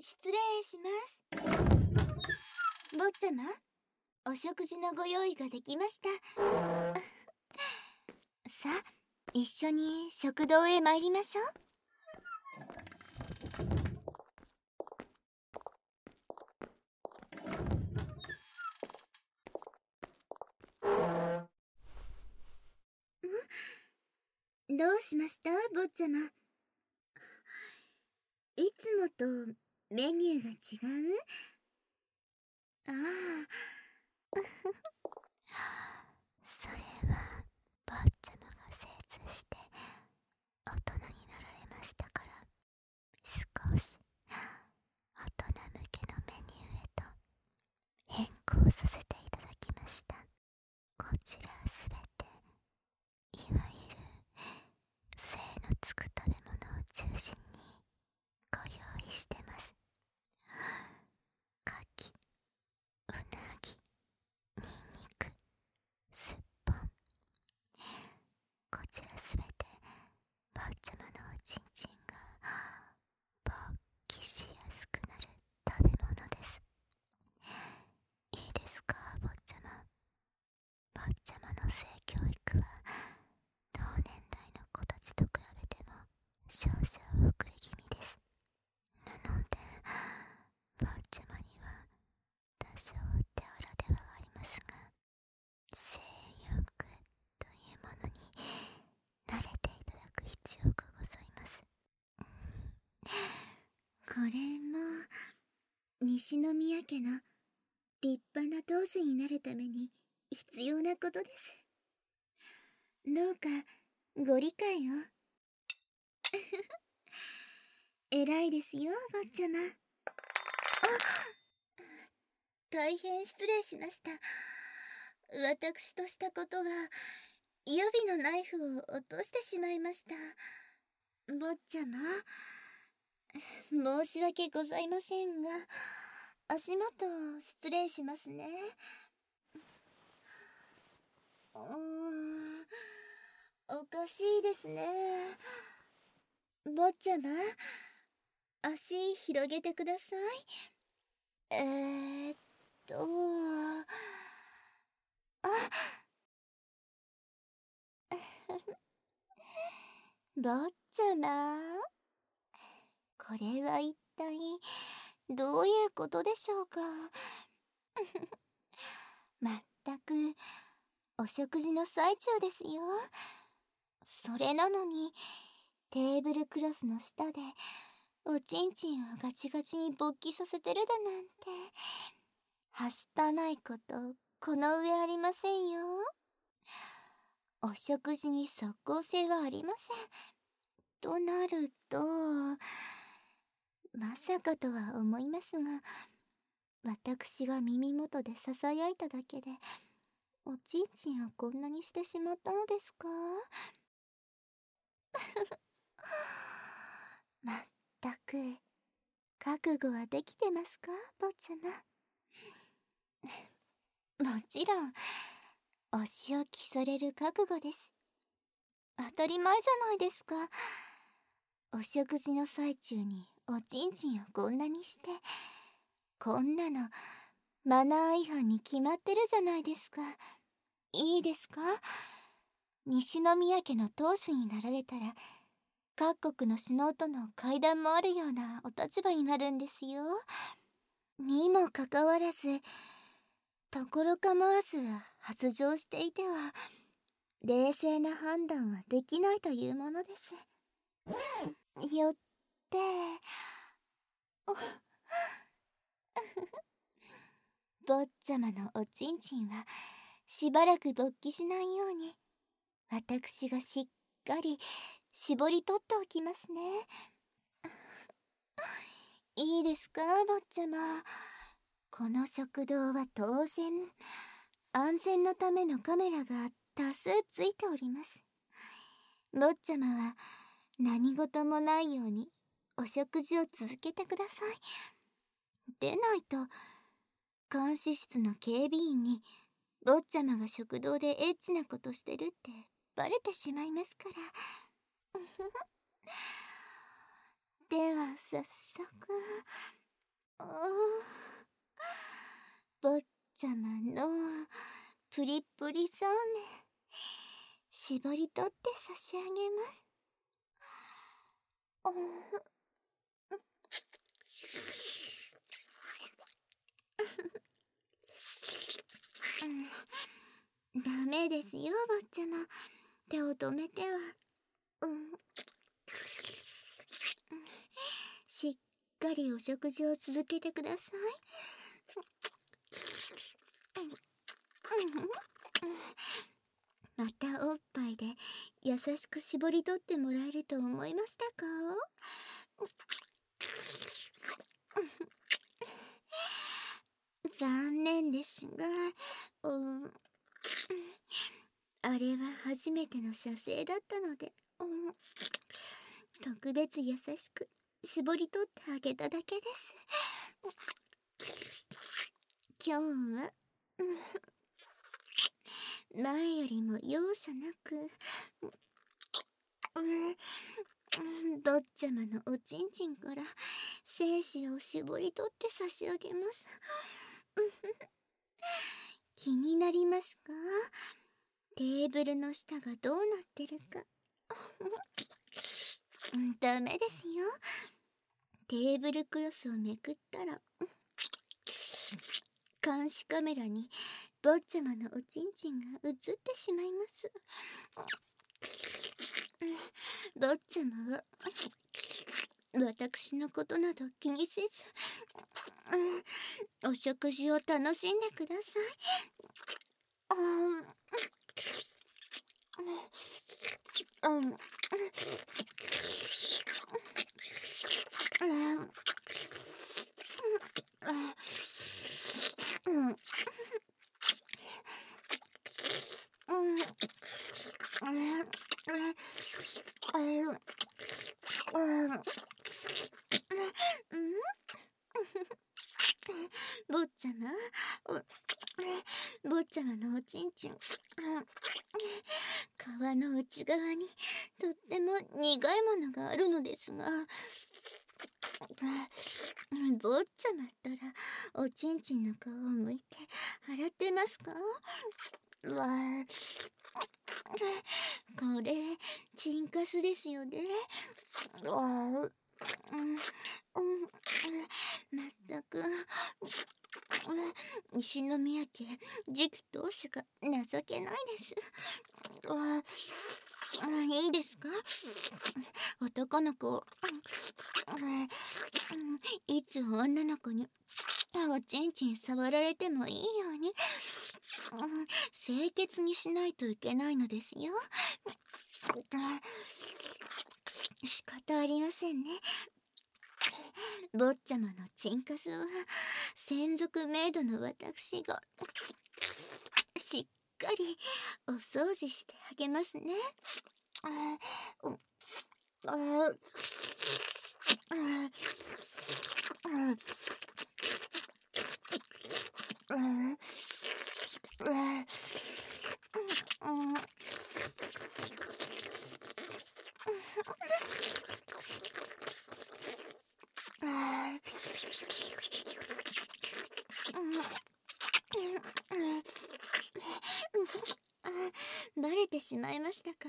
失礼します。坊ちゃま、お食事のご用意ができました。さあ、一緒に食堂へ参りましょう。どうしました、坊ちゃま。いつもとメニューが違う？ああ。それは坊ちゃまが精通して大人になられましたから、少し大人向けのメニューへと変更させていただきました。こちらすべていわゆる精のつく食べ物を中心にご用意してます。牡蠣、うなぎ、ニンニク、すっぽん。こちらすべて坊ちゃまのおちんちんが勃起しやすくなる食べ物です。いいですか、坊ちゃま。坊ちゃまの性教育は同年代の子たちと比べても少々遅れ気味です。なので坊ちゃまには多少お手荒ではありますが、性欲というものに慣れていただく必要がございます。これも西宮家の立派な当主になるために必要なことです。どうかご理解を。偉いですよ、坊ちゃま。大変失礼しました。私としたことが、予備のナイフを落としてしまいました。坊ちゃま、申し訳ございませんが、足元失礼しますね。おかしいですね。坊ちゃま、足広げてください。あ、坊ちゃま、これは一体どういうことでしょうか。まったくお食事の最中ですよ。それなのにテーブルクロスの下でおちんちんをガチガチに勃起させてるだなんて、はしたないことこの上ありませんよ。お食事に即効性はありません。となると、まさかとは思いますが、私が耳元でささやいただけでおちんちんをこんなにしてしまったのですか？まったく覚悟はできてますか、坊ちゃま。もちろんお仕置きされる覚悟です。当たり前じゃないですか。お食事の最中におちんちんをこんなにして、こんなのマナー違反に決まってるじゃないですか。いいですか？西宮家の当主になられたら、各国の首脳との会談もあるようなお立場になるんですよ。にもかかわらず、ところ構わず発情していては、冷静な判断はできないというものです。よって、坊ちゃまのおちんちんはしばらく勃起しないように、私がしっかり絞り取っておきますね。いいですか、坊ちゃま。この食堂は当然安全のためのカメラが多数ついております。坊ちゃまは何事もないようにお食事を続けてください。でないと監視室の警備員に坊ちゃまが食堂でエッチなことしてるってバレてしまいますから。では早速。 あー、坊ちゃまのプリプリそうめん、絞り取って差し上げます。ダメですよ、坊ちゃま。手を止めては。うん、しっかりお食事を続けてください。またおっぱいで優しく絞り取ってもらえると思いましたか？残念ですが、うん、あれは初めての射精だったので、特別優しく絞り取ってあげただけです。今日は、前よりも容赦なく、坊ちゃまのおちんちんから精子を絞り取って差し上げます。気になりますか？テーブルの下がどうなってるか。ダメですよ。テーブルクロスをめくったら、監視カメラに坊ちゃまのおちんちんが映ってしまいます。坊ちゃまは私のことなど気にせず、お食事を楽しんでください。坊ちゃま、坊ちゃまのおちんちん、皮の内側にとっても苦いものがあるのですが、坊ちゃまったらおちんちんの皮をむいて洗ってますか？わあ、これチンカスですよね。わあ、まったく、石宮家次期当主が情けないです。いいですか？男の子を、いつ女の子におちんちん触られてもいいように、清潔にしないといけないのですよ。仕方ありませんね。坊ちゃまのチンカスは専属メイドの私がしっかりお掃除してあげますね。バレてしまいましたか？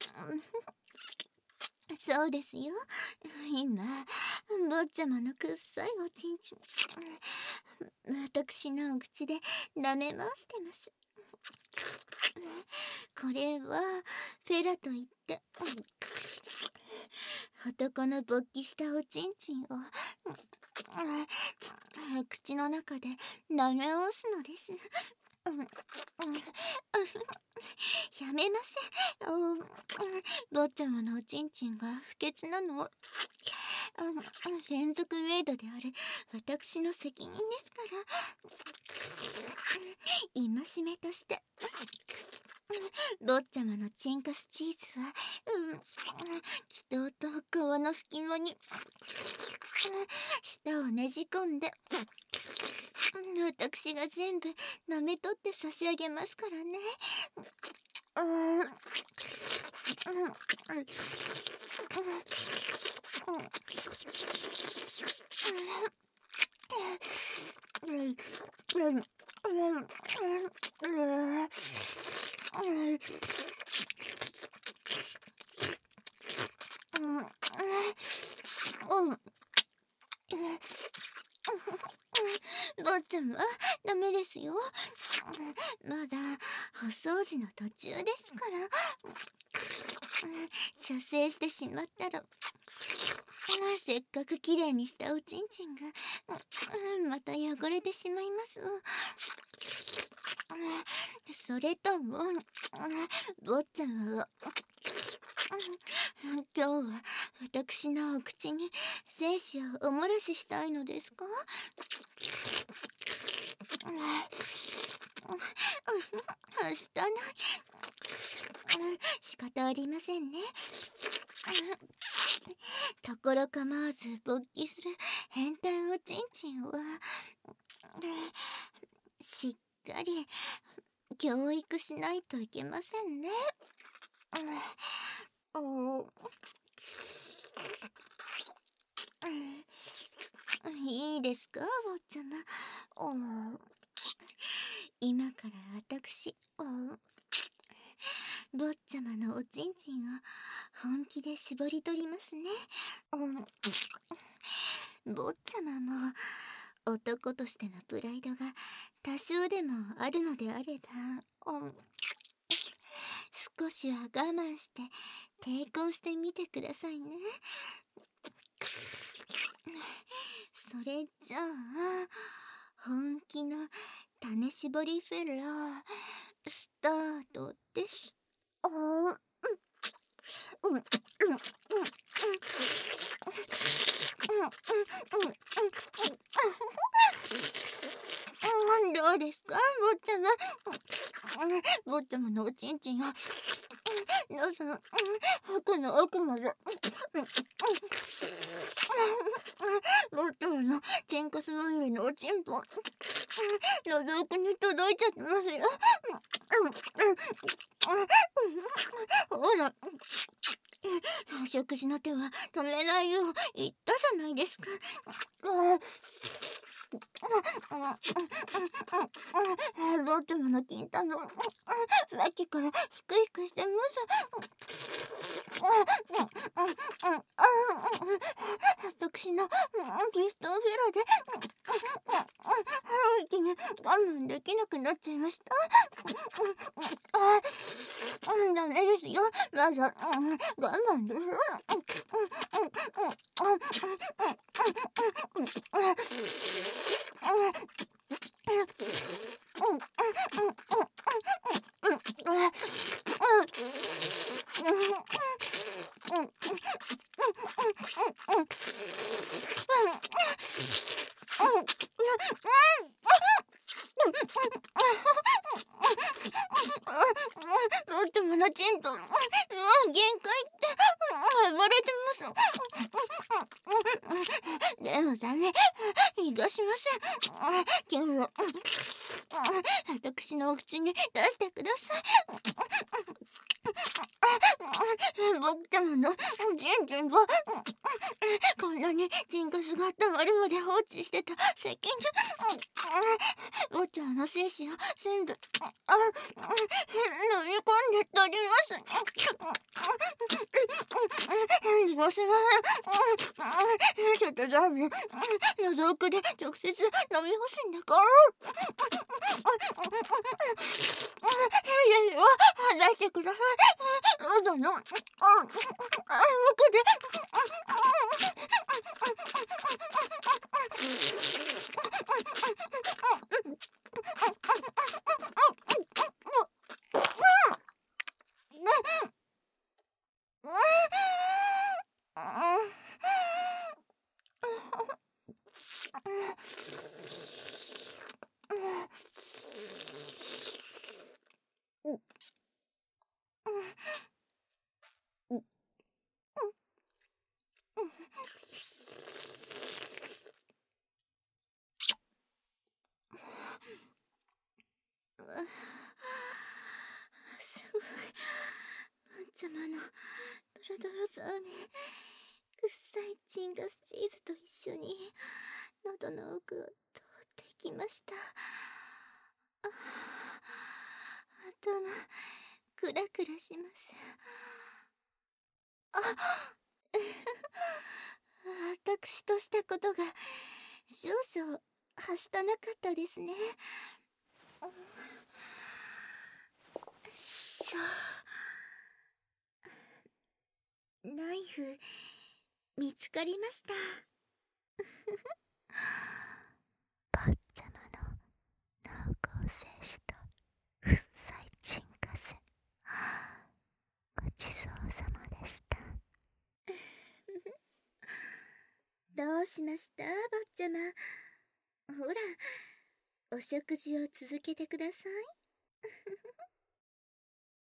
そうですよ。今、坊ちゃまのくっさいおちんちん、私のお口で舐め回してます。これはフェラといって、男の勃起したおちんちんを口の中で舐め回すのです。やめません。坊ちゃまのおちんちんが不潔なのは専属メイドである私の責任ですから、戒めとして坊ちゃまのチンカスチーズは気筒と皮の隙間に舌をねじ込んで私が全部舐め取って差し上げますからね。 坊ちゃんはダメですよ。まだお掃除の途中ですから。射精してしまったら、せっかくきれいにしたおちんちんがまた汚れてしまいます。それとも坊ちゃんは今日は私のお口に精子をお漏らししたいのですか？はしたない。仕方ありませんね。ところ構わず勃起する変態おちんちんはしっかり教育しないといけませんね。いいですか、坊ちゃま。今から私坊ちゃまのおちんちんを本気で絞り取りますね。坊ちゃまも男としてのプライドが多少でもあるのであれば、少しは我慢して抵抗してみてくださいね。それじゃあ本気の種絞りフェラースタートです。どうですか、坊ちゃま。坊ちゃまのおちんちんをどうぞ奥の奥まで。坊ちゃまのチンコスまみれのおちんぽ覗くに届いちゃってますよ。ほら、お食事の手は止めないよう言ったじゃないですか。坊ちゃまの金太郎、さっきからヒクヒクしてます。私のギストンフェラで一気に我慢できなくなっちゃいました。ダメですよ。まだ我慢です。坊ちゃまのチンと限界って暴れてます。でもダメ、逃がしません。今日は私のお口に出してください。僕ちゃまのチンチンはこんなにチンカスが溜まるまで放置してた責任じゃ。坊ちゃまの精子を全部飲み込んで取ります。すいません。ちょっとダメ。覗くで直接飲み干すんだから。いや出してください。喉の奥で。すごい。坊ちゃまのドロドロさに臭いチンガスチーズと一緒に喉の奥を通っていきました。 頭クラクラします。あ私としたことが少々はしたなかったですね。しょ。ナイフ見つかりました。坊ちゃまの濃厚精子と粉砕沈下せ、ごちそうさまでした。どうしました坊ちゃま。ほら、お食事を続けてください。